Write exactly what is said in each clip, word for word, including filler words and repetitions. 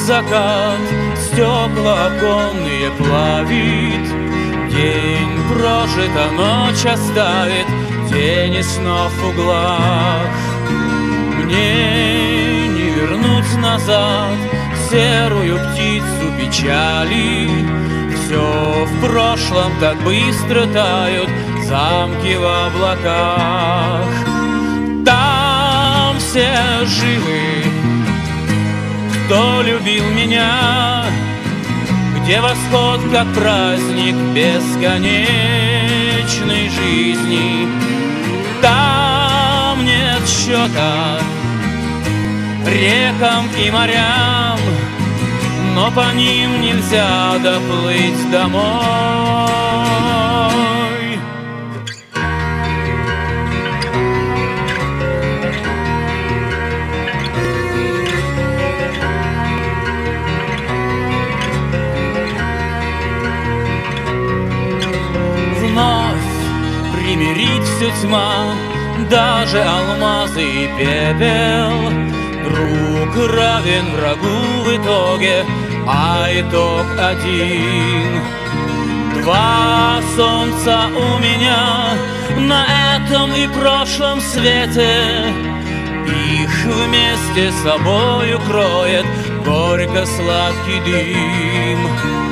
закат стекла оконные плавит. День прожит, а ночь оставит тени снов в углах. Мне не вернуть назад серую птицу печали. Все в прошлом так быстро тают замки в облаках. Там все живы, кто любил меня, где восход как праздник бесконечной жизни. Там нет счета рекам и морям, но по ним нельзя доплыть домой. Вновь примирить всю тьма, даже алмазы и пепел. Друг равен врагу в итоге, а итог один. Два солнца у меня на этом и прошлом свете. Их вместе с собою кроет горько-сладкий дым.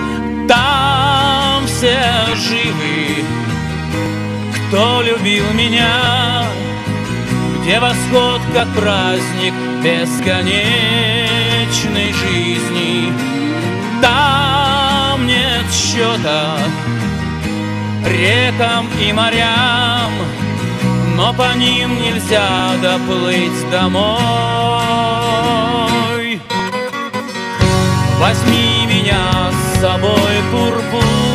Там все живы, кто любил меня, где восход как праздник бесконечной жизни. Там нет счета рекам и морям, но по ним нельзя доплыть домой. Возьми меня с собой, пурпур,